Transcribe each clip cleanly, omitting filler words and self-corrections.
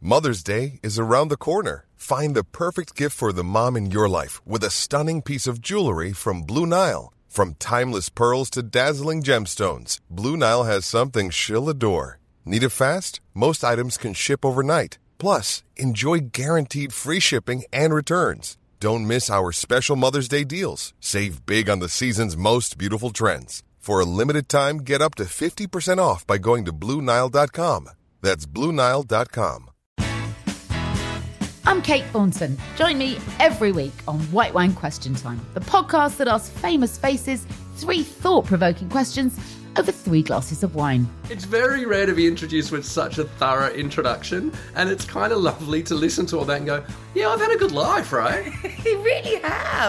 Mother's Day is around the corner. Find the perfect gift for the mom in your life with a stunning piece of jewelry from Blue Nile. From timeless pearls to dazzling gemstones, Blue Nile has something she'll adore. Need it fast? Most items can ship overnight. Plus, enjoy guaranteed free shipping and returns. Don't miss our special Mother's Day deals. Save big on the season's most beautiful trends. For a limited time, get up to 50% off by going to BlueNile.com. That's BlueNile.com. I'm Kate Thornton. Join me every week on White Wine Question Time, the podcast that asks famous faces 3 thought-provoking questions over 3 glasses of wine. It's very rare to be introduced with such a thorough introduction, and it's kind of lovely to listen to all that and go, yeah, I've had a good life, right? You really have.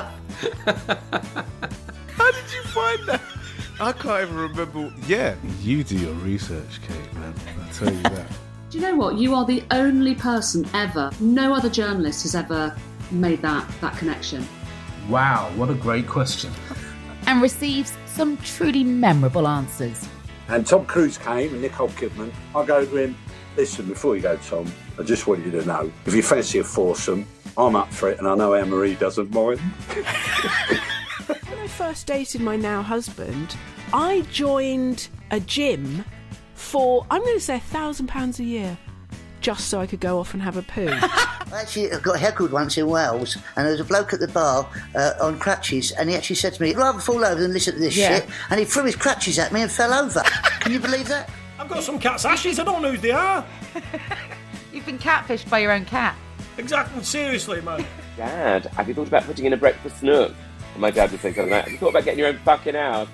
How did you find that? I can't even remember. Yeah, you do your research, Kate, man. I'll tell you that. Do you know what? You are the only person ever, no other journalist has ever made that connection. Wow, what a great question. And receives some truly memorable answers. And Tom Cruise came and Nicole Kidman. I go to him, listen, before you go, Tom, I just want you to know, if you fancy a foursome, I'm up for it, and I know Anne-Marie doesn't mind. When I first dated my now husband, I joined a gym for, I'm going to say £1,000 a year, just so I could go off and have a poo. Actually, I got heckled once in Wales, and there was a bloke at the bar on crutches, and he actually said to me, I'd rather fall over than listen to this shit, and he threw his crutches at me and fell over. Can you believe that? I've got some cat's ashes, I don't know who they are. You've been catfished by your own cat. Exactly, seriously, man. Dad, have you thought about putting in a breakfast nook? And my dad would say something like, have you thought about getting your own fucking house?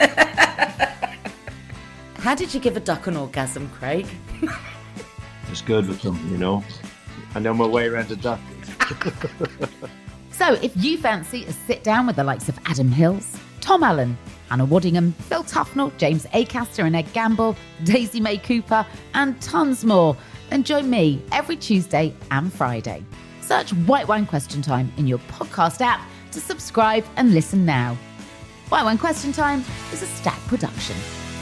How did you give a duck an orgasm, Craig? It's good with them, you know. I know my way around a duck. So, if you fancy a sit down with the likes of Adam Hills, Tom Allen, Hannah Waddingham, Phil Tufnell, James Acaster and Ed Gamble, Daisy May Cooper, and tons more, then join me every Tuesday and Friday. Search White Wine Question Time in your podcast app to subscribe and listen now. White Wine Question Time is a Stack production.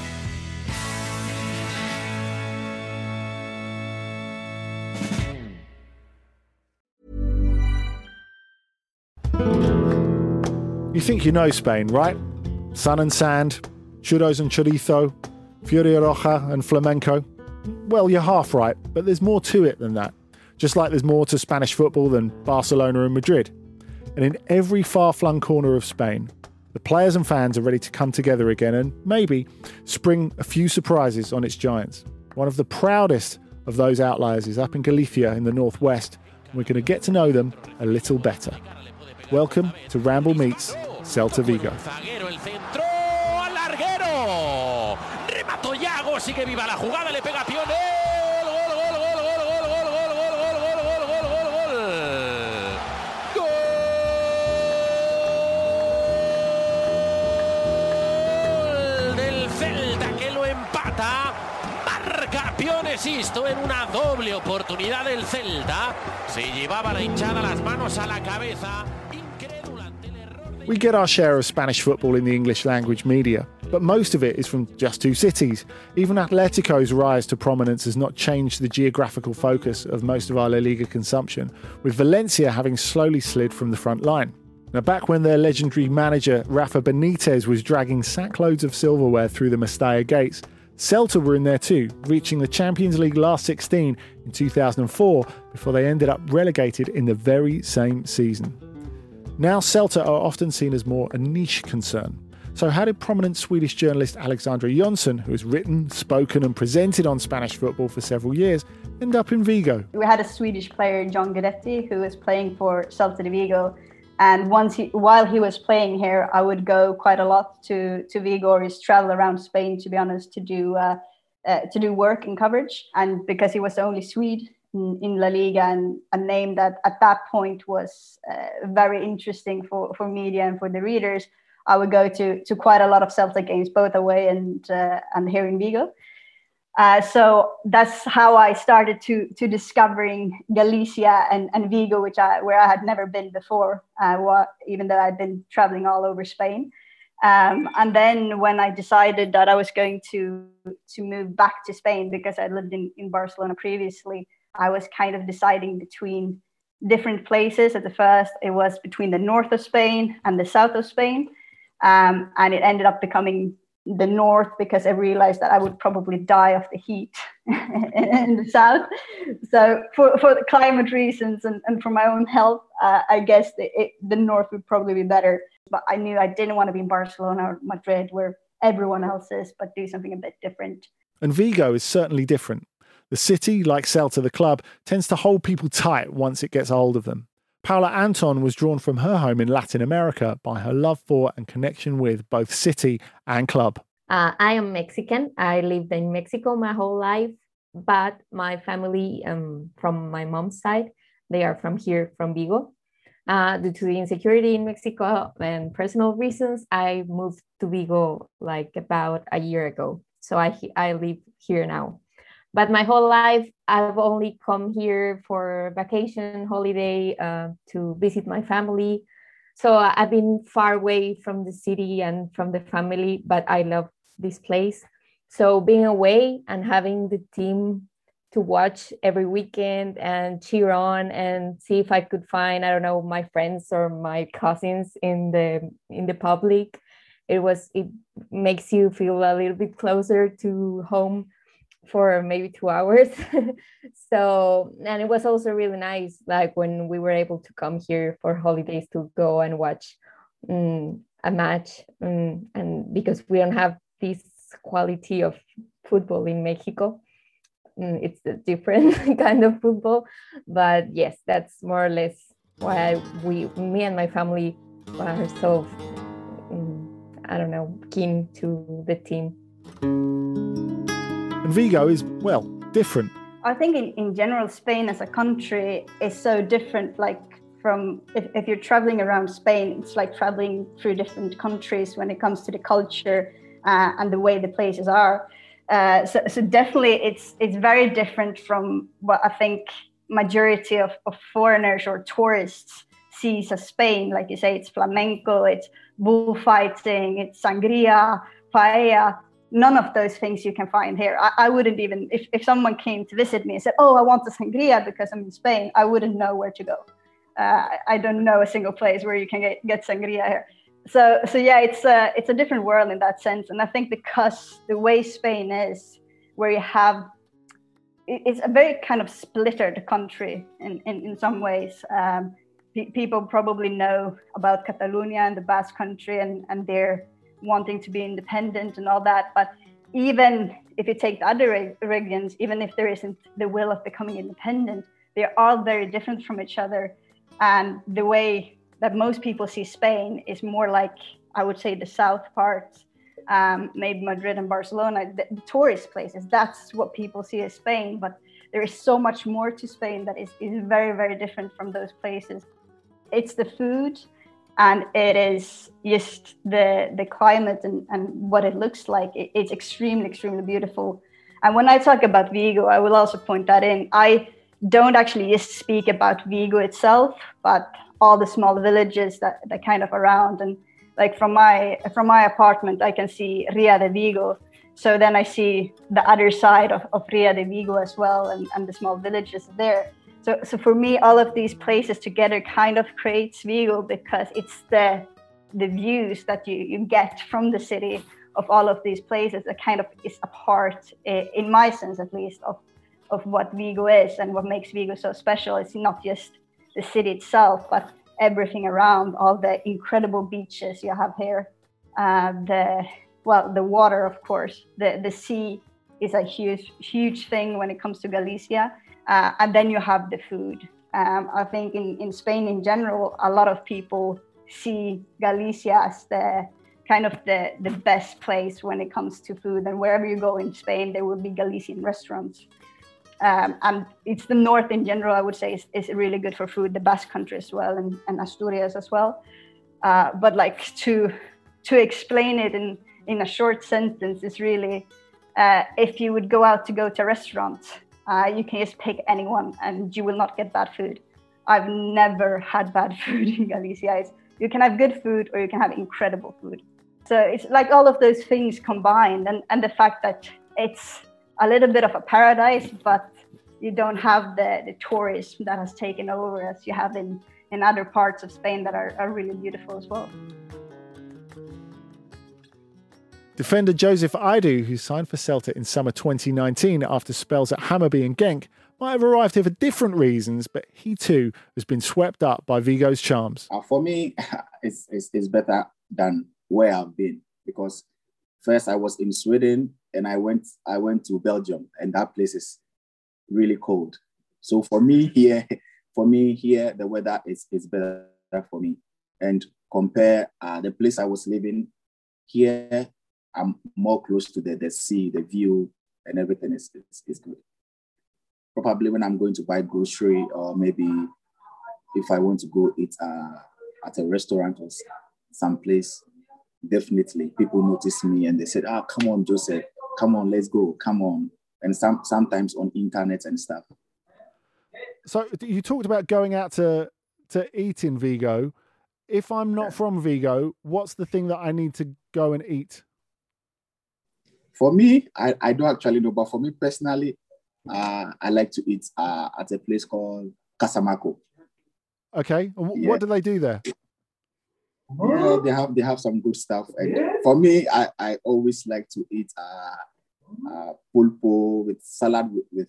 You think you know Spain, right? Sun and sand, churros and chorizo, Furia Roja and flamenco. Well, you're half right, but there's more to it than that. Just like there's more to Spanish football than Barcelona and Madrid. And in every far-flung corner of Spain, the players and fans are ready to come together again and maybe spring a few surprises on its giants. One of the proudest of those outliers is up in Galicia in the northwest, and we're going to get to know them a little better. Welcome to Ramble Meets Celta Vigo. Remató Yago, sigue viva la jugada, le pega Pione. Gol del Celta que lo empata. Marca Pione Sisto en una doble oportunidad del Celta. Se llevaba la hinchada las manos a la cabeza. We get our share of Spanish football in the English language media, but most of it is from just 2 cities. Even Atletico's rise to prominence has not changed the geographical focus of most of our La Liga consumption, with Valencia having slowly slid from the front line. Now, back when their legendary manager Rafa Benitez was dragging sackloads of silverware through the Mestalla gates, Celta were in there too, reaching the Champions League last 16 in 2004 before they ended up relegated in the very same season. Now Celta are often seen as more a niche concern. So how did prominent Swedish journalist Alexandra Jonsson, who has written, spoken and presented on Spanish football for several years, end up in Vigo? We had a Swedish player, John Guidetti, who was playing for Celta de Vigo. And while he was playing here, I would go quite a lot to Vigo, or just travel around Spain, to be honest, to do work and coverage. And because he was the only Swede in La Liga, and a name that at that point was very interesting for media and for the readers, I would go to quite a lot of Celtic games, both away and here in Vigo. So that's how I started to discovering Galicia and Vigo, where I had never been before, even though I'd been traveling all over Spain. And then when I decided that I was going to move back to Spain, because I lived in Barcelona previously, I was kind of deciding between different places. At the first, it was between the north of Spain and the south of Spain. And it ended up becoming the north because I realized that I would probably die of the heat in the south. So for the climate reasons and for my own health, I guess the north would probably be better. But I knew I didn't want to be in Barcelona or Madrid where everyone else is, but do something a bit different. And Vigo is certainly different. The city, like Celta the club, tends to hold people tight once it gets a hold of them. Paula Anton was drawn from her home in Latin America by her love for and connection with both city and club. I am Mexican. I lived in Mexico my whole life, but my family from my mom's side, they are from here, from Vigo. Due to the insecurity in Mexico and personal reasons, I moved to Vigo like about a year ago. So I live here now. But my whole life, I've only come here for vacation, holiday, to visit my family. So I've been far away from the city and from the family, but I love this place. So being away and having the team to watch every weekend and cheer on and see if I could find, I don't know, my friends or my cousins in the public, it makes you feel a little bit closer to home for maybe 2 hours. So, and it was also really nice, like when we were able to come here for holidays to go and watch a match, and because we don't have this quality of football in Mexico, it's a different kind of football. But yes, that's more or less why me and my family are so keen to the team. And Vigo is, well, different. I think in general, Spain as a country is so different. Like from if you're traveling around Spain, it's like traveling through different countries when it comes to the culture and the way the places are. So definitely it's very different from what I think majority of foreigners or tourists sees as Spain. Like you say, it's flamenco, it's bullfighting, it's sangria, paella. None of those things you can find here. I wouldn't even, if someone came to visit me and said, oh, I want a sangria because I'm in Spain, I wouldn't know where to go. I don't know a single place where you can get sangria here. So yeah, it's a different world in that sense. And I think because the way Spain is, where you have, it's a very kind of splittered country in some ways. People probably know about Catalonia and the Basque country and their wanting to be independent and all that. But even if you take the other regions, even if there isn't the will of becoming independent, they're all very different from each other. And the way that most people see Spain is more like, I would say, the south parts, maybe Madrid and Barcelona, the tourist places. That's what people see as Spain. But there is so much more to Spain that is very, very different from those places. It's the food, and it is just the climate and what it looks like. It's extremely, extremely beautiful. And when I talk about Vigo, I will also point that in. I don't actually just speak about Vigo itself, but all the small villages that kind of around. And like from my apartment, I can see Ria de Vigo. So then I see the other side of Ria de Vigo as well, and the small villages there. So for me, all of these places together kind of creates Vigo, because it's the views that you get from the city of all of these places that kind of is a part, in my sense at least, of what Vigo is and what makes Vigo so special. It's not just the city itself, but everything around, all the incredible beaches you have here. The water, of course. The sea is a huge thing when it comes to Galicia. And then you have the food. I think in Spain in general, a lot of people see Galicia as the kind of the best place when it comes to food. And wherever you go in Spain, there will be Galician restaurants. And it's the north in general, I would say, is really good for food, the Basque country as well, and Asturias as well. But like to explain it in a short sentence is really, if you would go out to go to a restaurant, you can just pick anyone and you will not get bad food. I've never had bad food in Galicia. You can have good food or you can have incredible food. So it's like all of those things combined, and the fact that it's a little bit of a paradise, but you don't have the tourism that has taken over as you have in other parts of Spain that are really beautiful as well. Defender Joseph Aidu, who signed for Celta in summer 2019 after spells at Hammarby and Genk, might have arrived here for different reasons, but he too has been swept up by Vigo's charms. For me, it's better than where I've been, because first I was in Sweden and I went to Belgium, and that place is really cold. So for me here, the weather is better for me. And compare the place I was living here, I'm more close to the sea, the view, and everything is good. Probably when I'm going to buy grocery, or maybe if I want to go eat at a restaurant or someplace, definitely people notice me and they said, come on, Joseph, come on, let's go, come on. And sometimes on internet and stuff. So you talked about going out to eat in Vigo. If I'm not from Vigo, what's the thing that I need to go and eat? For me, I don't actually know, but for me personally, I like to eat at a place called Casamako. Okay. What do they do there? Yeah, they have some good stuff. And for me, I always like to eat pulpo with salad with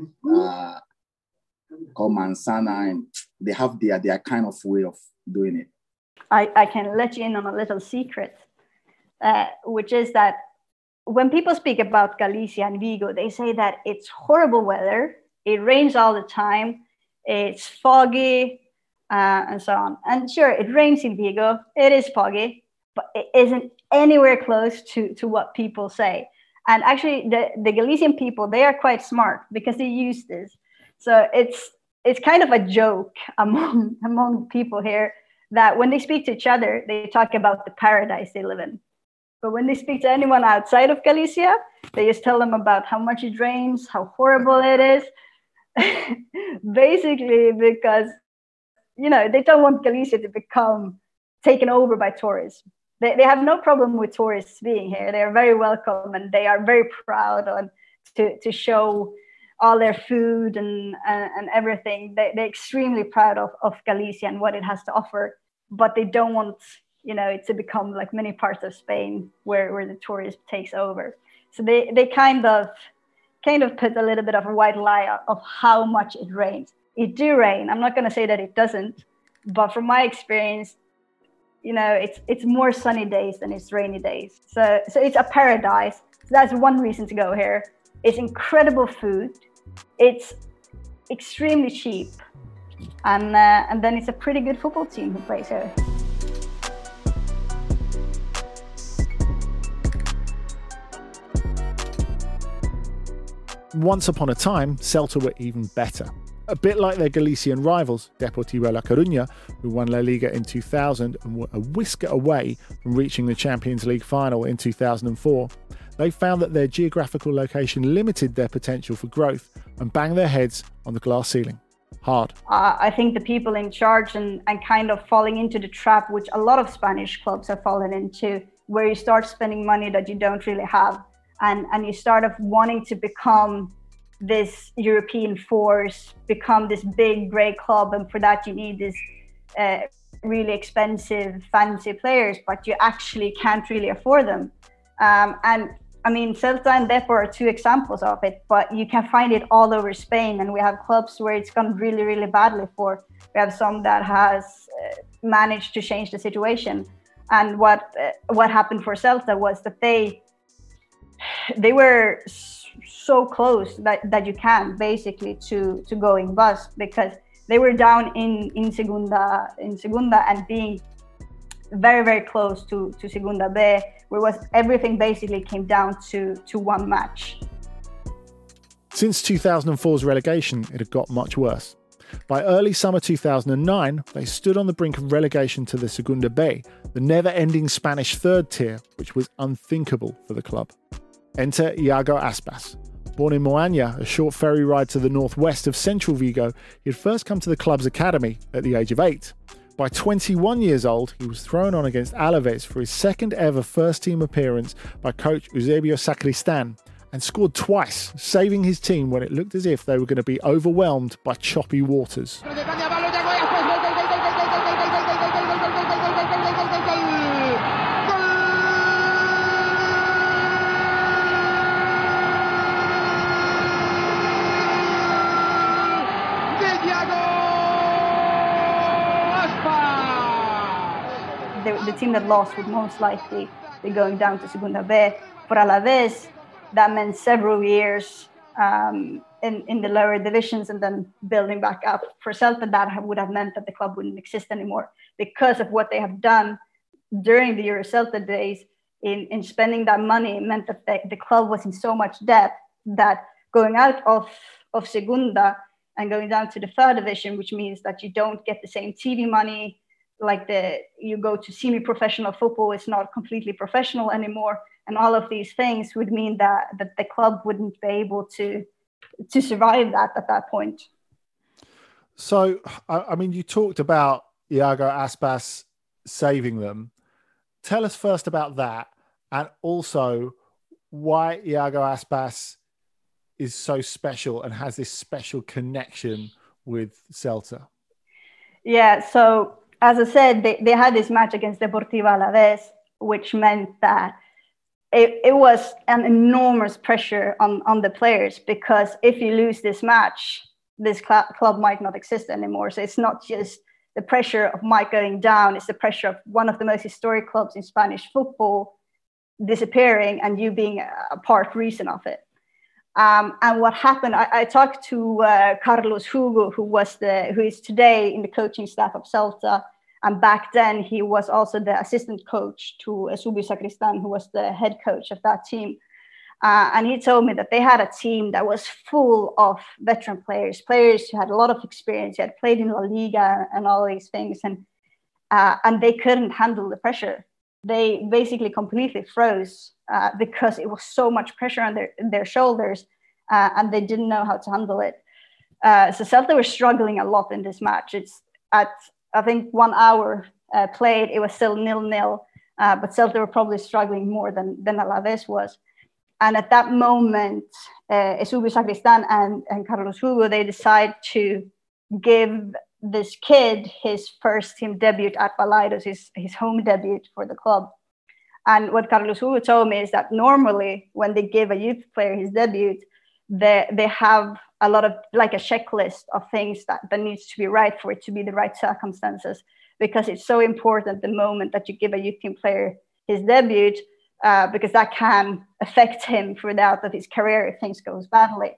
called manzana, and they have their kind of way of doing it. I can let you in on a little secret, which is that when people speak about Galicia and Vigo, they say that it's horrible weather, it rains all the time, it's foggy, and so on. And sure, it rains in Vigo, it is foggy, but it isn't anywhere close to what people say. And actually, the Galician people, they are quite smart because they use this. So it's kind of a joke among people here that when they speak to each other, they talk about the paradise they live in. But when they speak to anyone outside of Galicia, they just tell them about how much it rains, how horrible it is. Basically, because, they don't want Galicia to become taken over by tourists. They have no problem with tourists being here. They are very welcome, and they are very proud to show all their food and everything. They're extremely proud of Galicia and what it has to offer, but they don't want it to become like many parts of Spain where the tourist takes over. So they kind of put a little bit of a white lie of how much it rains. It do rain. I'm not going to say that it doesn't, but from my experience, it's more sunny days than it's rainy days. So it's a paradise. So that's one reason to go here. It's incredible food. It's extremely cheap, and then it's a pretty good football team who plays here. Once upon a time, Celta were even better. A bit like their Galician rivals, Deportivo La Coruña, who won La Liga in 2000 and were a whisker away from reaching the Champions League final in 2004. They found that their geographical location limited their potential for growth and banged their heads on the glass ceiling. Hard. I think the people in charge and kind of falling into the trap, which a lot of Spanish clubs have fallen into, where you start spending money that you don't really have, and you start off wanting to become this European force, become this big, great club, and for that you need this really expensive, fancy players, but you actually can't really afford them. And I mean, Celta and Depor are two examples of it, but you can find it all over Spain, and we have clubs where it's gone really, really badly for. We have some that has managed to change the situation. And what happened for Celta was that they were so close that you can basically to going bust, because they were down in Segunda and being very, very close to Segunda B, where everything basically came down to one match. Since 2004's relegation, it had got much worse. By early summer 2009, they stood on the brink of relegation to the Segunda B, the never-ending Spanish third tier, which was unthinkable for the club. Enter Iago Aspas. Born in Moaña, a short ferry ride to the northwest of central Vigo, he had first come to the club's academy at the age of 8. By 21 years old, he was thrown on against Alaves for his second ever first-team appearance by coach Eusebio Sacristan, and scored twice, saving his team when it looked as if they were going to be overwhelmed by choppy waters. The team that lost would most likely be going down to Segunda B. For Alavés, that meant several years in the lower divisions and then building back up. For Celta, that would have meant that the club wouldn't exist anymore because of what they have done during the Euro Celta days in spending that money. It meant that the club was in so much debt that going out of Segunda and going down to the third division, which means that you don't get the same TV money, like you go to semi-professional football, it's not completely professional anymore. And all of these things would mean that the club wouldn't be able to survive that at that point. So, I mean, you talked about Iago Aspas saving them. Tell us first about that, and also why Iago Aspas is so special and has this special connection with Celta. Yeah, so as I said, they had this match against Deportivo Alavés, which meant that it was an enormous pressure on the players, because if you lose this match, this club might not exist anymore. So it's not just the pressure of Mike going down, it's the pressure of one of the most historic clubs in Spanish football disappearing and you being a part reason of it. And what happened, I talked to Carlos Hugo, who is today in the coaching staff of Celta. And back then, he was also the assistant coach to Eusebio Sacristan, who was the head coach of that team. And he told me that they had a team that was full of veteran players who had a lot of experience, who had played in La Liga and all these things. And they couldn't handle the pressure. They basically completely froze because it was so much pressure on their shoulders, and they didn't know how to handle it. So Celta were struggling a lot in this match. It's at, I think, 1 hour played, it was still 0-0, but Celta were probably struggling more than Alavés was. And at that moment, Eusebio Sacristan and Carlos Hugo, they decide to give this kid his first team debut at Balaidos, his home debut for the club. And what Carlos Hugo told me is that normally when they give a youth player his debut, they have a lot of, like a checklist of things that needs to be right for it to be the right circumstances, because it's so important the moment that you give a youth team player his debut, because that can affect him throughout of his career if things goes badly.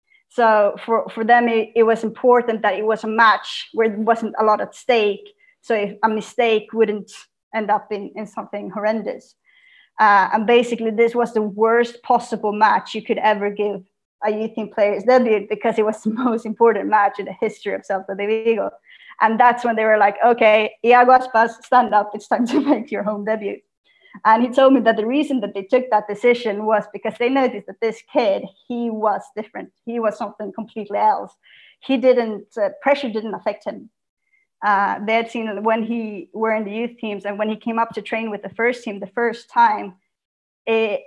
So for them, it was important that it was a match where there wasn't a lot at stake. So if a mistake wouldn't end up in something horrendous. And basically, this was the worst possible match you could ever give a youth team player's debut, because it was the most important match in the history of Celta de Vigo. And that's when they were like, okay, Iago Aspas, stand up. It's time to make your home debut. And he told me that the reason that they took that decision was because they noticed that this kid, he was different. He was something completely else. He didn't, pressure didn't affect him. They had seen when he were in the youth teams and when he came up to train with the first team the first time, it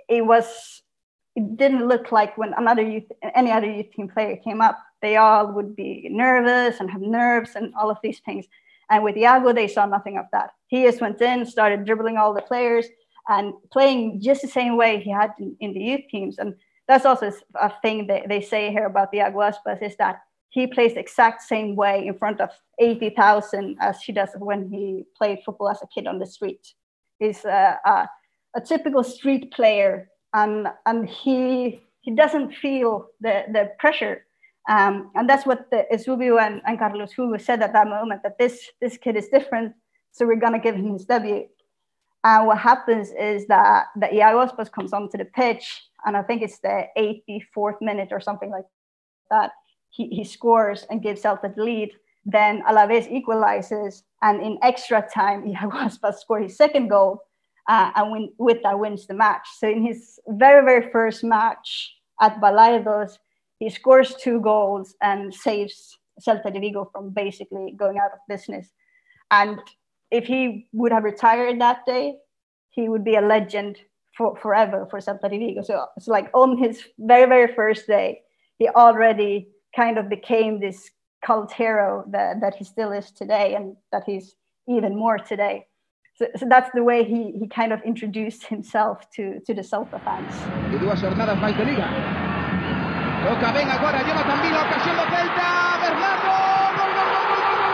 didn't look like when any other youth team player came up. They all would be nervous and have nerves and all of these things. And with Iago, they saw nothing of that. He just went in, started dribbling all the players and playing just the same way he had in the youth teams. And that's also a thing that they say here about Iago Aspas, is that he plays the exact same way in front of 80,000 as he does when he played football as a kid on the street. He's a typical street player, and he doesn't feel the pressure. And that's what Eusebio and Carlos Hugo said at that moment, that this kid is different, so we're going to give him his debut. And what happens is that Iago Aspas comes onto the pitch, and I think it's the 84th minute or something like that. He scores and gives Celta the lead. Then Alavés equalizes, and in extra time, Iago Aspas scores his second goal, and with that wins the match. So in his very, very first match at Balaidos, he scores 2 goals and saves Celta de Vigo from basically going out of business. And if he would have retired that day, he would be a legend forever for Celta de Vigo. So it's like on his very, very first day, he already kind of became this cult hero that he still is today, and that he's even more today. So that's the way he kind of introduced himself to the Celta fans. E 2 jornadas máis de Liga. Toca ben agora Jonathan Vila, ocasión do Celta, Bernardo, gol, gol, gol, gol, gol,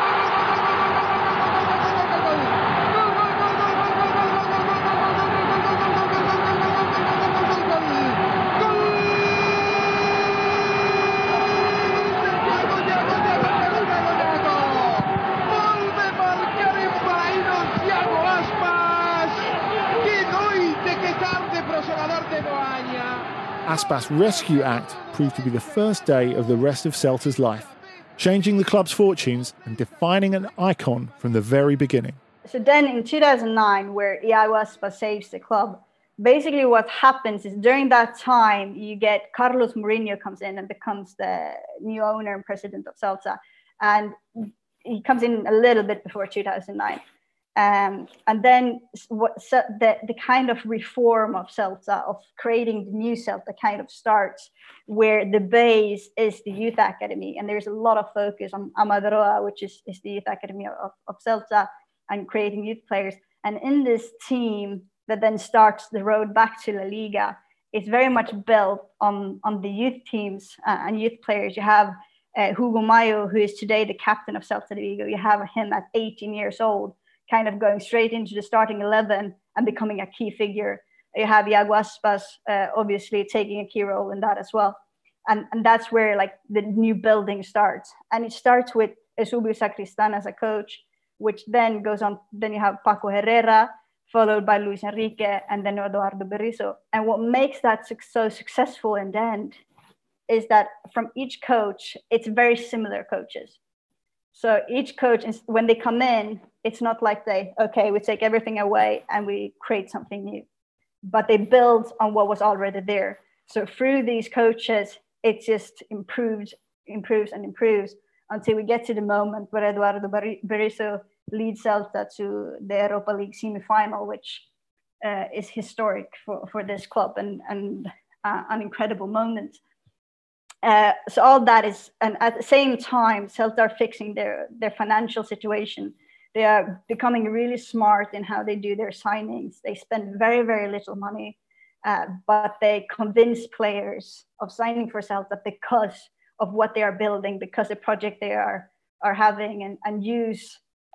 Aspas' rescue act proved to be the first day of the rest of Celta's life, changing the club's fortunes and defining an icon from the very beginning. So then in 2009, where Iago Aspas saves the club, basically what happens is during that time, you get Carlos Mourinho comes in and becomes the new owner and president of Celta. And he comes in a little bit before 2009. And then the kind of reform of Celta, of creating the new Celta, kind of starts where the base is the youth academy. And there's a lot of focus on Amadroa, which is the youth academy of Celta, and creating youth players. And in this team that then starts the road back to La Liga, it's very much built on the youth teams and youth players. You have Hugo Mayo, who is today the captain of Celta de Vigo. You have him at 18 years old, kind of going straight into the starting 11 and becoming a key figure. You have Iago Aspas, obviously taking a key role in that as well. And that's where like the new building starts. And it starts with Eusebio Sacristan as a coach, which then goes on. Then you have Paco Herrera, followed by Luis Enrique, and then Eduardo Berizzo. And what makes that so successful in the end is that from each coach, it's very similar coaches. So each coach, when they come in, it's not like we take everything away and we create something new, but they build on what was already there. So through these coaches, it just improves until we get to the moment where Eduardo Berizzo leads Celta to the Europa League semi-final, which is historic for this club and an incredible moment. So all that is, and at the same time, Celta are fixing their financial situation. They are becoming really smart in how they do their signings. They spend very, very little money, but they convince players of signing for Celta because of what they are building, because the project they are having, and use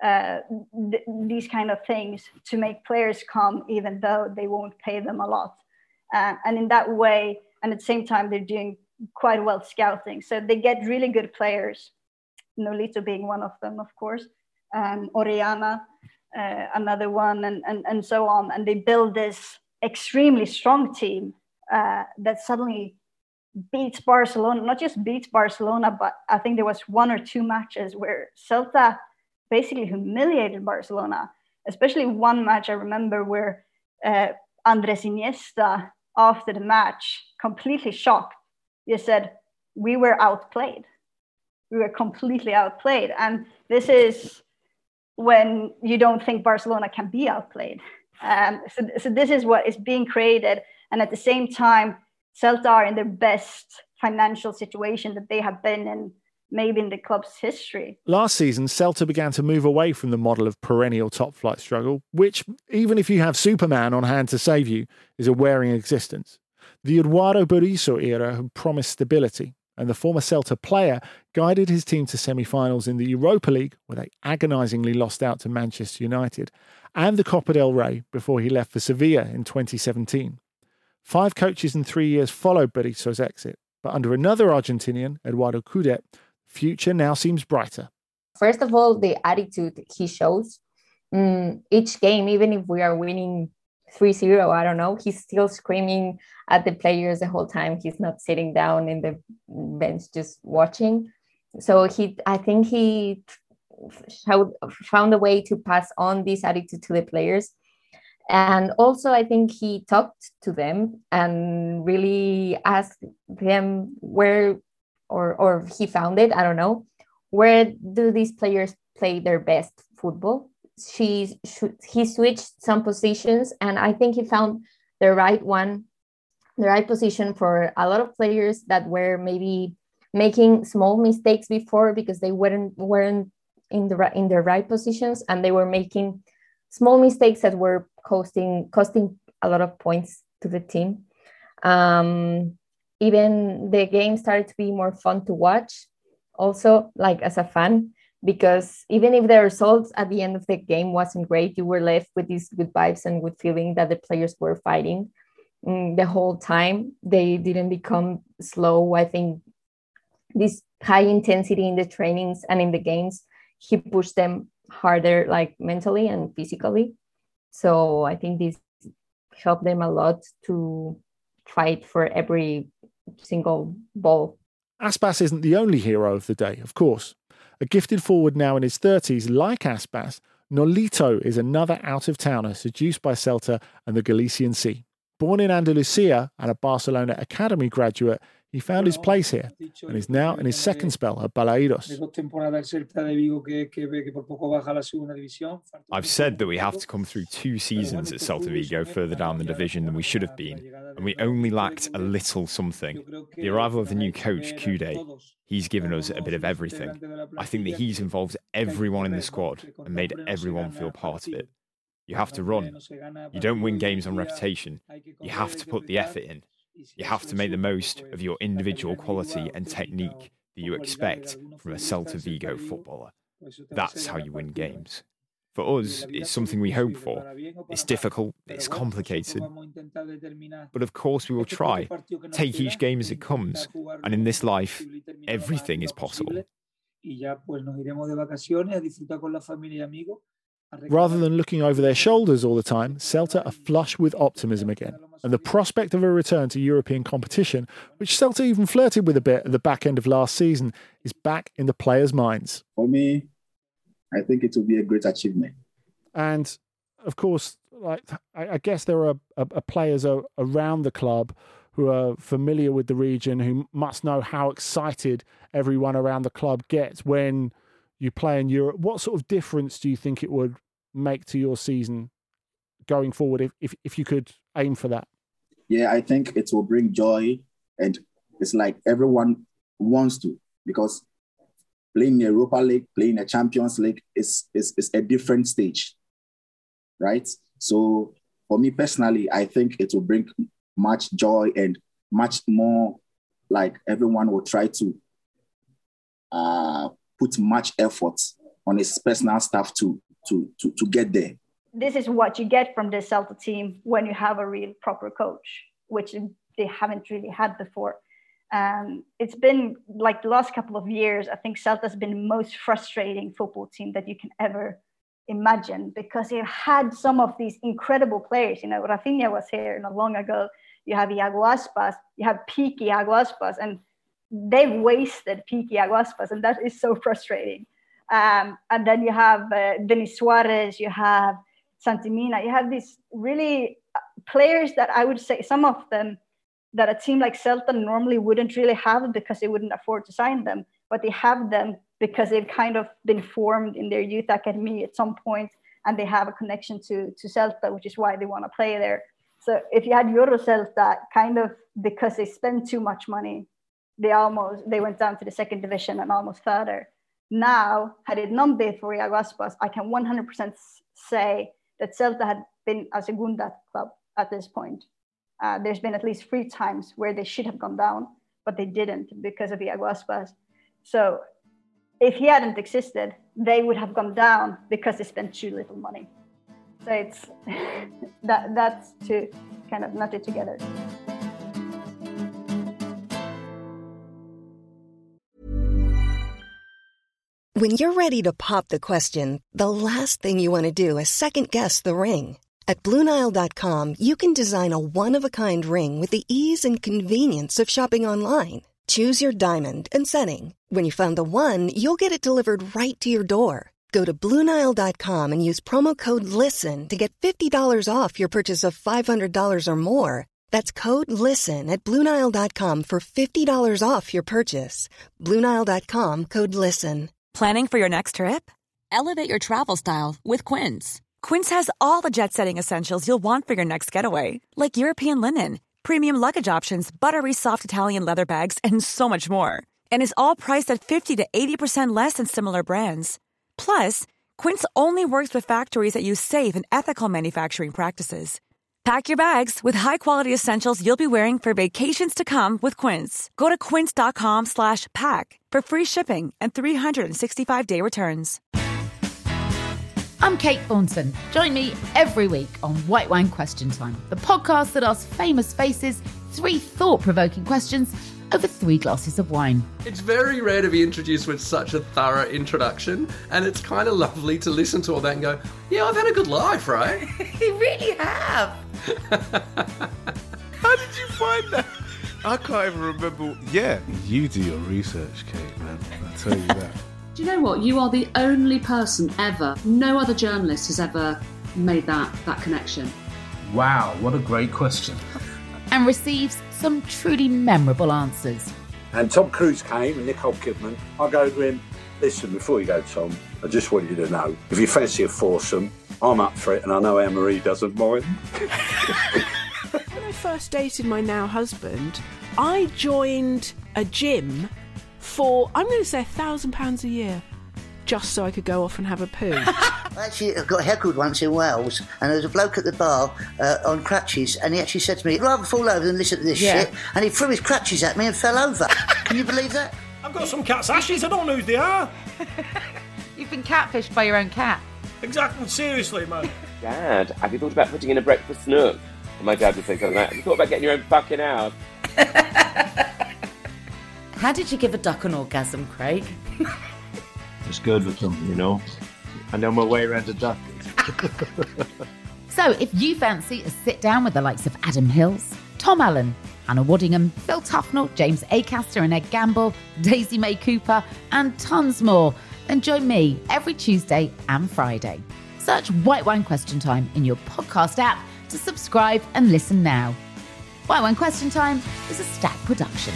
these kind of things to make players come, even though they won't pay them a lot. And in that way, and at the same time, they're doing quite well scouting. So they get really good players, Nolito being one of them, of course, Orellana, another one, and so on. And they build this extremely strong team that suddenly beats Barcelona, not just beats Barcelona, but I think there was 1 or 2 matches where Celta basically humiliated Barcelona, especially one match I remember where Andres Iniesta, after the match, completely shocked, you said, we were outplayed. We were completely outplayed. And this is when you don't think Barcelona can be outplayed. So this is what is being created. And at the same time, Celta are in their best financial situation that they have been in, maybe in the club's history. Last season, Celta began to move away from the model of perennial top-flight struggle, which, even if you have Superman on hand to save you, is a wearing existence. The Eduardo Berizzo era had promised stability, and the former Celta player guided his team to semi-finals in the Europa League, where they agonisingly lost out to Manchester United, and the Copa del Rey before he left for Sevilla in 2017. 5 coaches in 3 years followed Berizzo's exit, but under another Argentinian, Eduardo Coudet, the future now seems brighter. First of all, the attitude he shows. Each game, even if we are winning 3-0, I don't know, he's still screaming at the players the whole time. He's not sitting down in the bench just watching. So I think he found a way to pass on this attitude to the players. And also, I think he talked to them and really asked them where, or he found it, I don't know, where do these players play their best football? He switched some positions, and I think he found the right one, the right position for a lot of players that were maybe making small mistakes before because they weren't in the right positions, and they were making small mistakes that were costing a lot of points to the team. Even the game started to be more fun to watch, also, like as a fan, because even if the results at the end of the game wasn't great, you were left with these good vibes and with feeling that the players were fighting the whole time. They didn't become slow. I think this high intensity in the trainings and in the games, he pushed them harder, like mentally and physically. So I think this helped them a lot to fight for every single ball. Aspas isn't the only hero of the day, of course. A gifted forward now in his 30s, like Aspas, Nolito is another out-of-towner seduced by Celta and the Galician Sea. Born in Andalusia and a Barcelona Academy graduate, he found his place here and is now in his second spell at Balaidos. I've said that we have to come through 2 seasons at Celta Vigo further down the division than we should have been, and we only lacked a little something. The arrival of the new coach, Coudet, he's given us a bit of everything. I think that he's involved everyone in the squad and made everyone feel part of it. You have to run. You don't win games on reputation. You have to put the effort in. You have to make the most of your individual quality and technique that you expect from a Celta Vigo footballer. That's how you win games. For us, it's something we hope for. It's difficult, it's complicated. But of course we will try. Take each game as it comes. And in this life, everything is possible. Rather than looking over their shoulders all the time, Celta are flush with optimism again. And the prospect of a return to European competition, which Celta even flirted with a bit at the back end of last season, is back in the players' minds. For me, I think it will be a great achievement. And, of course, I guess there are players around the club who are familiar with the region, who must know how excited everyone around the club gets when you play in Europe. What sort of difference do you think it would make to your season going forward if you could aim for that? Yeah, I think it will bring joy, and it's like everyone wants to, because playing the Europa League, playing the Champions League is a different stage, right? So for me personally, I think it will bring much joy and much more, like everyone will try to put much effort on his personal staff to get there. This is what you get from the Celta team when you have a real proper coach, which they haven't really had before. It's been like the last couple of years, I think Celta has been the most frustrating football team that you can ever imagine, because they've had some of these incredible players. You know, Rafinha was here not long ago. You have Iago Aspas, you have peak Iago Aspas, and they've wasted peak Iago Aspas, and that is so frustrating. And then you have Denis Suarez, you have Santimina, you have these really players that I would say, some of them that a team like Celta normally wouldn't really have because they wouldn't afford to sign them, but they have them because they've kind of been formed in their youth academy at some point, and they have a connection to Celta, which is why they want to play there. So if you had Euro Celta, kind of because they spend too much money, they went down to the second division and almost further. Now, had it not been for Iago Aspas, I can 100% say that Celta had been a Segunda club at this point. There's been at least 3 times where they should have gone down, but they didn't because of Iago Aspas. So if he hadn't existed, they would have gone down because they spent too little money. So it's that's to kind of nut it together. When you're ready to pop the question, the last thing you want to do is second-guess the ring. At BlueNile.com, you can design a one-of-a-kind ring with the ease and convenience of shopping online. Choose your diamond and setting. When you find the one, you'll get it delivered right to your door. Go to BlueNile.com and use promo code LISTEN to get $50 off your purchase of $500 or more. That's code LISTEN at BlueNile.com for $50 off your purchase. BlueNile.com, code LISTEN. Planning for your next trip? Elevate your travel style with Quince. Quince has all the jet-setting essentials you'll want for your next getaway, like European linen, premium luggage options, buttery soft Italian leather bags, and so much more. And is all priced at 50 to 80% less than similar brands. Plus, Quince only works with factories that use safe and ethical manufacturing practices. Pack your bags with high-quality essentials you'll be wearing for vacations to come with Quince. Go to quince.com/pack for free shipping and 365-day returns. I'm Kate Thornton. Join me every week on White Wine Question Time, the podcast that asks famous faces 3 thought-provoking questions over 3 glasses of wine. It's very rare to be introduced with such a thorough introduction, and it's kind of lovely to listen to all that and go, yeah, I've had a good life, right? You really have. How did you find that? I can't even remember. Yeah, you do your research, Kate, man. I tell you that. Do you know what? You are the only person ever, no other journalist has ever made that connection. Wow, what a great question. And receives some truly memorable answers. And Tom Cruise came and Nicole Kidman. I go to him, listen, before you go, Tom, I just want you to know, if you fancy a foursome, I'm up for it, and I know Anne-Marie doesn't mind. When I first dated my now husband, I joined a gym for, I'm going to say £1,000 a year, just so I could go off and have a poo. Actually, I got heckled once in Wales, and there was a bloke at the bar on crutches, and he actually said to me, I'd rather fall over than listen to this shit, and he threw his crutches at me and fell over. Can you believe that? I've got some cat's ashes, I don't know who they are. You've been catfished by your own cat. Exactly, seriously, man. Dad, have you thought about putting in a breakfast nook? And my dad would say something like, have you thought about getting your own fucking house? How did you give a duck an orgasm, Craig? It's good with them, you know. I know my way around the duck. So if you fancy a sit down with the likes of Adam Hills, Tom Allen, Hannah Waddingham, Phil Tufnell, James Acaster and Ed Gamble, Daisy May Cooper, and tons more, then join me every Tuesday and Friday. Search White Wine Question Time in your podcast app to subscribe and listen now. White Wine Question Time is a Stack production.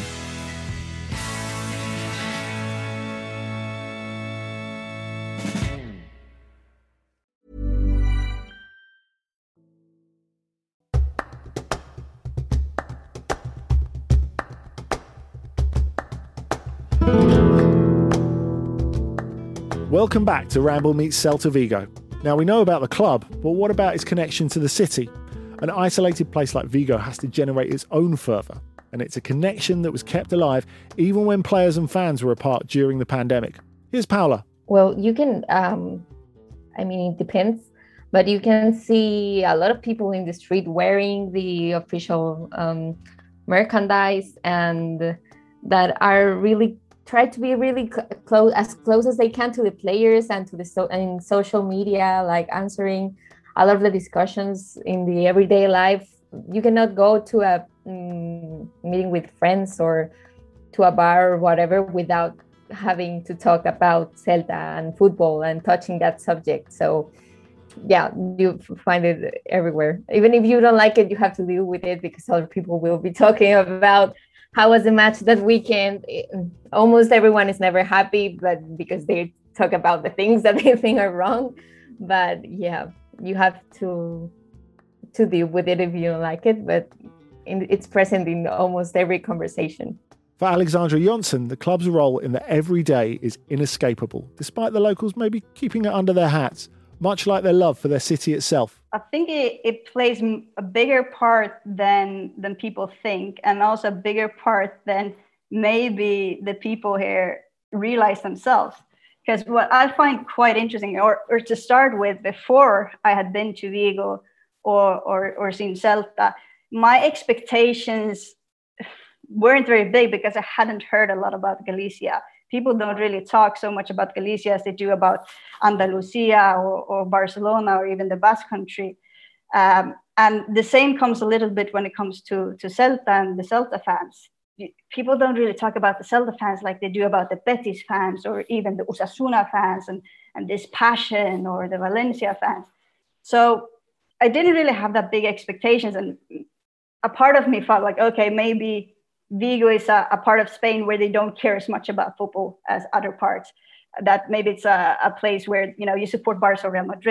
Welcome back to Ramble Meets Celta Vigo. Now, we know about the club, but what about its connection to the city? An isolated place like Vigo has to generate its own fervour, and it's a connection that was kept alive even when players and fans were apart during the pandemic. Here's Paula. Well, you can, it depends, but you can see a lot of people in the street wearing the official merchandise, and that are really try to be really close as they can to the players and to the in social media, like answering a lot of the discussions in the everyday life. You cannot go to a meeting with friends or to a bar or whatever without having to talk about Celta and football and touching that subject. So yeah, you find it everywhere. Even if you don't like it, you have to deal with it because other people will be talking about how was the match that weekend. Almost everyone is never happy, but because they talk about the things that they think are wrong. But yeah, you have to deal with it if you don't like it. But it's present in almost every conversation. For Alexandra Johnson, the club's role in the everyday is inescapable, despite the locals maybe keeping it under their hats, much like their love for their city itself. I think it plays a bigger part than people think, and also a bigger part than maybe the people here realize themselves. Because what I find quite interesting, or to start with, before I had been to Vigo or seen Celta, my expectations weren't very big because I hadn't heard a lot about Galicia. People don't really talk so much about Galicia as they do about Andalusia or Barcelona or even the Basque Country. And the same comes a little bit when it comes to Celta and the Celta fans. People don't really talk about the Celta fans like they do about the Betis fans or even the Osasuna fans and this passion, or the Valencia fans. So I didn't really have that big expectations. And a part of me felt like, okay, maybe Vigo is a part of Spain where they don't care as much about football as other parts. That maybe it's a place where, you support Barca or Real Madrid.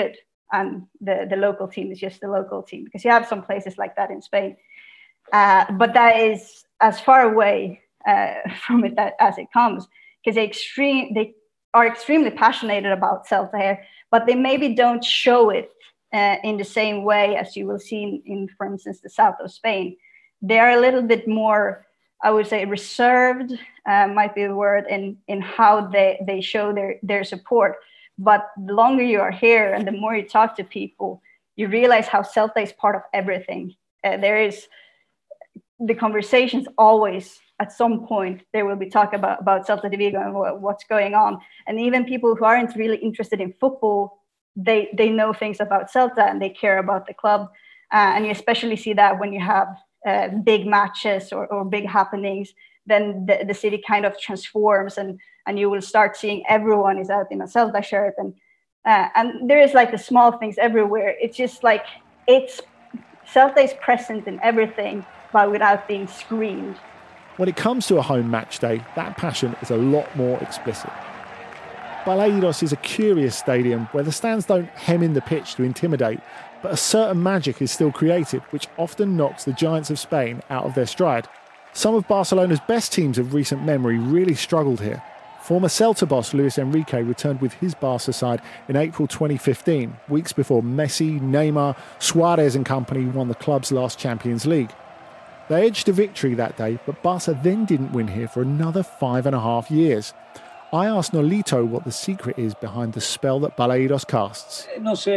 and the local team is just the local team, because you have some places like that in Spain. But that is as far away from it as it comes, because they are extremely passionate about Celta here, but they maybe don't show it in the same way as you will see in, for instance, the south of Spain. They are a little bit more, I would say, reserved, might be the word, in how they show their support. But the longer you are here and the more you talk to people, you realize how Celta is part of everything. There is the conversations always, at some point, there will be talk about Celta de Vigo and what's going on. And even people who aren't really interested in football, they know things about Celta and they care about the club. And you especially see that when you have big matches or big happenings, then the city kind of transforms, and you will start seeing everyone is out in a Celta shirt, and there is like the small things everywhere. It's just like Celta is present in everything, but without being screamed. When it comes to a home match day, that passion is a lot more explicit. Balaidos is a curious stadium where the stands don't hem in the pitch to intimidate, but a certain magic is still created, which often knocks the giants of Spain out of their stride. Some of Barcelona's best teams of recent memory really struggled here. Former Celta boss Luis Enrique returned with his Barca side in April 2015, weeks before Messi, Neymar, Suarez and company won the club's last Champions League. They edged a victory that day, but Barca then didn't win here for another 5.5 years. I asked Nolito what the secret is behind the spell that Balaidos casts.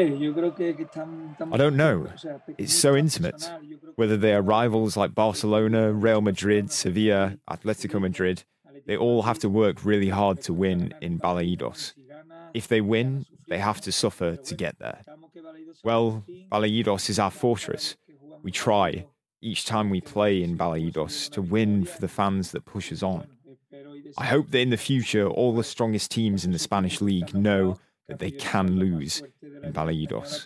I don't know. It's so intimate. Whether they are rivals like Barcelona, Real Madrid, Sevilla, Atletico Madrid, they all have to work really hard to win in Balaidos. If they win, they have to suffer to get there. Well, Balaidos is our fortress. We try, each time we play in Balaidos, to win for the fans that push us on. I hope that in the future, all the strongest teams in the Spanish league know that they can lose in Balaidos.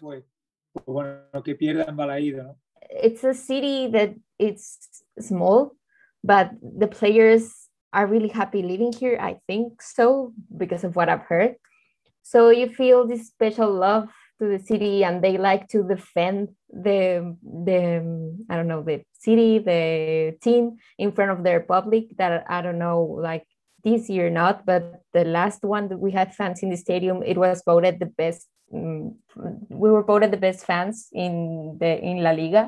It's a city that it's small, but the players are really happy living here. I think so, because of what I've heard. So you feel this special love to the city, and they like to defend the city, the team in front of their public. That I don't know, like this year not, but the last one that we had fans in the stadium, it was voted the best. We were voted the best fans in La Liga.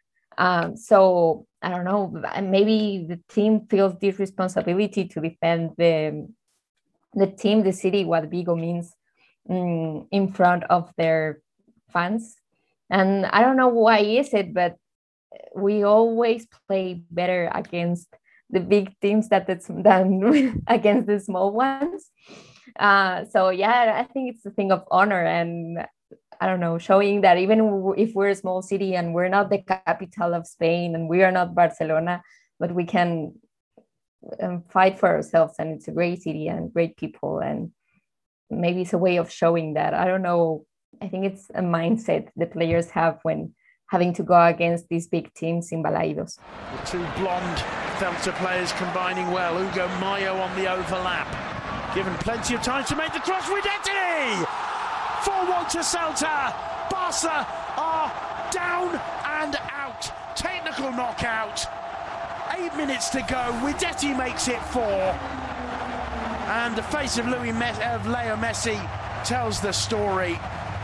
So I don't know, maybe the team feels this responsibility to defend the team, the city, what Vigo means in front of their fans. And I don't know why is it, but we always play better against the big teams than against the small ones. So yeah, I think it's a thing of honor, and I don't know, showing that even if we're a small city and we're not the capital of Spain and we are not Barcelona, but we can fight for ourselves, and it's a great city and great people, and maybe it's a way of showing that. I don't know. I think it's a mindset the players have when having to go against these big teams in Balaidos. The two blonde Celta players combining well. Hugo Mayo on the overlap. Given plenty of time to make the cross with Etienne! 4-1 to Celta. Barca are down and out. Technical knockout. 8 minutes to go. Guidetti makes it 4. And the face of Leo Messi tells the story.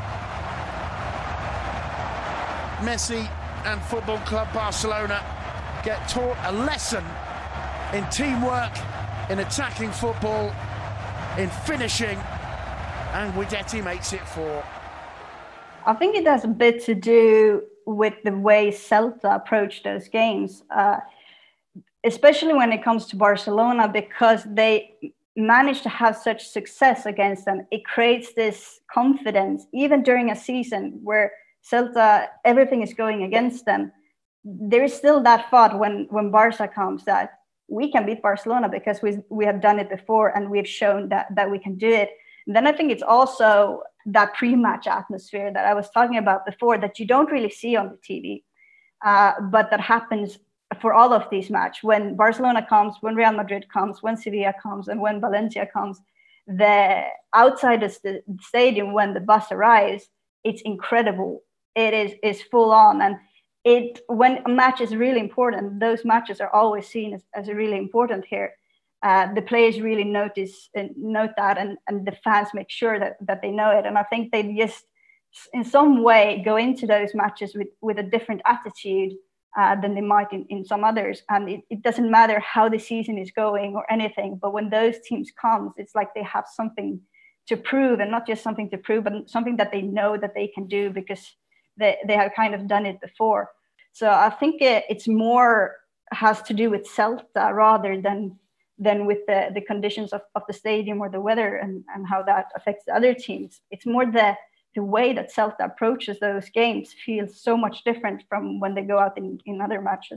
Messi and Football Club Barcelona get taught a lesson in teamwork, in attacking football, in finishing, and Guidetti makes it 4. I think it has a bit to do with the way Celta approach those games, especially when it comes to Barcelona, because they manage to have such success against them. It creates this confidence, even during a season where Celta, everything is going against them. There is still that thought when Barca comes that we can beat Barcelona because we have done it before and we've shown that we can do it. And then I think it's also that pre-match atmosphere that I was talking about before that you don't really see on the TV, but that happens for all of these matches. When Barcelona comes, when Real Madrid comes, when Sevilla comes, and when Valencia comes, the outside of the stadium, when the bus arrives, it's incredible. It is full on, and when a match is really important, those matches are always seen as really important here. The players really note that, and the fans make sure that they know it. And I think they just, in some way, go into those matches with a different attitude than they might in some others. And it doesn't matter how the season is going or anything, but when those teams come, it's like they have something to prove, and not just something to prove, but something that they know that they can do because they have kind of done it before. So I think it's more has to do with Celta rather than with the conditions of the stadium or the weather and how that affects the other teams. It's more the way that Celta approaches those games feels so much different from when they go out in other matches.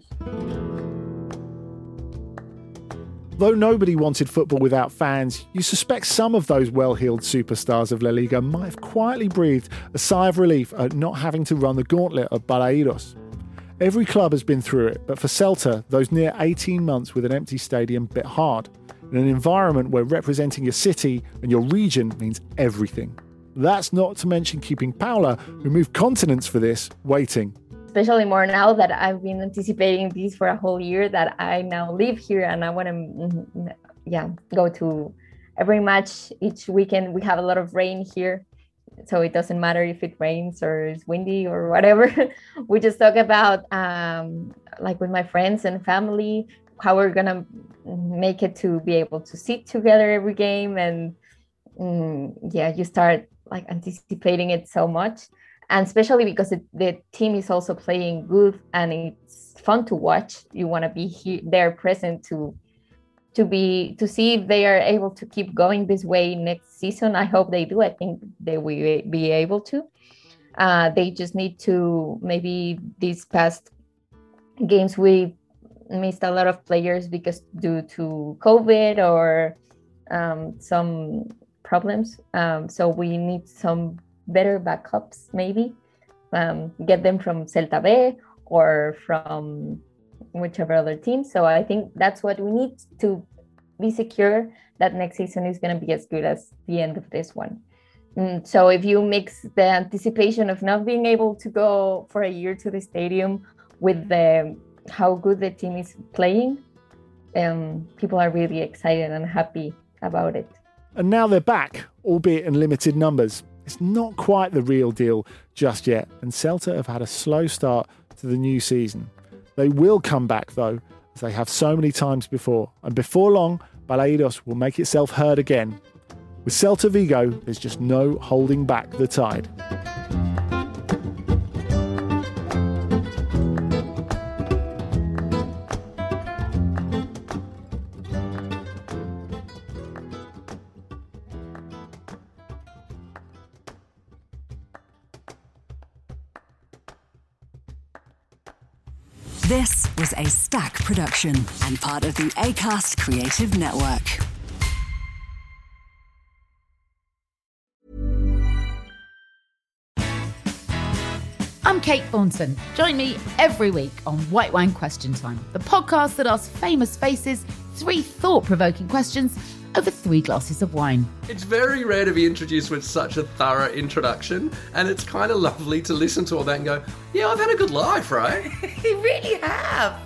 Though nobody wanted football without fans, you suspect some of those well-heeled superstars of La Liga might have quietly breathed a sigh of relief at not having to run the gauntlet of Balaidos. Every club has been through it, but for Celta, those near 18 months with an empty stadium bit hard, in an environment where representing your city and your region means everything. That's not to mention keeping Paula, who moved continents for this, waiting. Especially more now that I've been anticipating this for a whole year, that I now live here and I want to go to every match each weekend. We have a lot of rain here, so it doesn't matter if it rains or it's windy or whatever. We just talk about like with my friends and family, how we're gonna make it to be able to sit together every game. And you start like anticipating it so much. And especially because the team is also playing good and it's fun to watch. You want to be there present to see if they are able to keep going this way next season. I hope they do. I think they will be able to. They just need to, maybe these past games we missed a lot of players because due to COVID or some problems. So we need some better backups, maybe get them from Celta B or from whichever other team. So I think that's what we need to be secure that next season is going to be as good as the end of this one. So if you mix the anticipation of not being able to go for a year to the stadium with how good the team is playing, people are really excited and happy about it. And now they're back, albeit in limited numbers. It's not quite the real deal just yet, and Celta have had a slow start to the new season. They will come back, though, as they have so many times before, and before long, Balaidos will make itself heard again. With Celta Vigo, there's just no holding back the tide. This was a Stack production and part of the Acast Creative Network. I'm Kate Thornton. Join me every week on White Wine Question Time, the podcast that asks famous faces 3 thought-provoking questions over 3 glasses of wine. It's very rare to be introduced with such a thorough introduction, and it's kind of lovely to listen to all that and go, yeah, I've had a good life, right? You really have.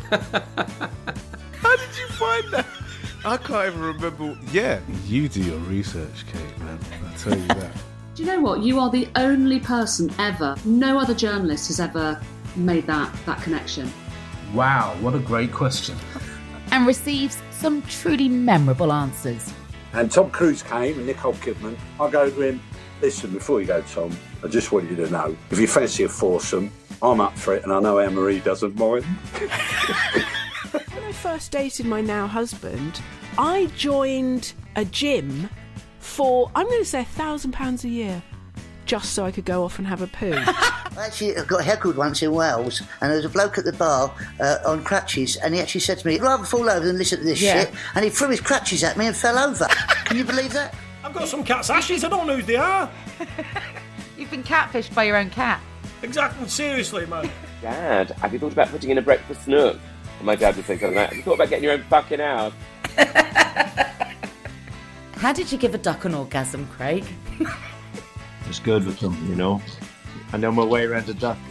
How did you find that? I can't even remember. Yeah, you do your research, Kate, man. I tell you that. Do you know what? You are the only person ever, no other journalist has ever made that connection. Wow, what a great question. And receives some truly memorable answers. And Tom Cruise came and Nicole Kidman. I go to him, listen, before you go, Tom, I just want you to know, if you fancy a foursome, I'm up for it, and I know Anne-Marie doesn't mind. When I first dated my now husband, I joined a gym for, I'm going to say £1,000 a year, just so I could go off and have a poo. Actually, I got heckled once in Wales, and there was a bloke at the bar on crutches, and he actually said to me, I'd rather fall over than listen to this shit, and he threw his crutches at me and fell over. Can you believe that? I've got some cat's ashes, I don't know who they are. You've been catfished by your own cat. Exactly, seriously, man. Dad, have you thought about putting in a breakfast nook? And my dad would say something like that. Have you thought about getting your own fucking house? How did you give a duck an orgasm, Craig? It's good with them, you know. And then we're way around the duck.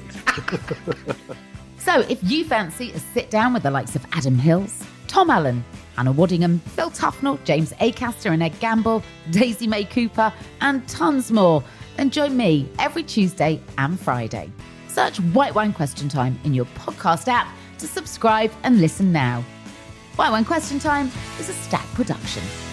So if you fancy a sit down with the likes of Adam Hills, Tom Allen, Hannah Waddingham, Phil Tufnell, James Acaster and Ed Gamble, Daisy May Cooper and tons more, then join me every Tuesday and Friday. Search White Wine Question Time in your podcast app to subscribe and listen now. White Wine Question Time is a Stack production.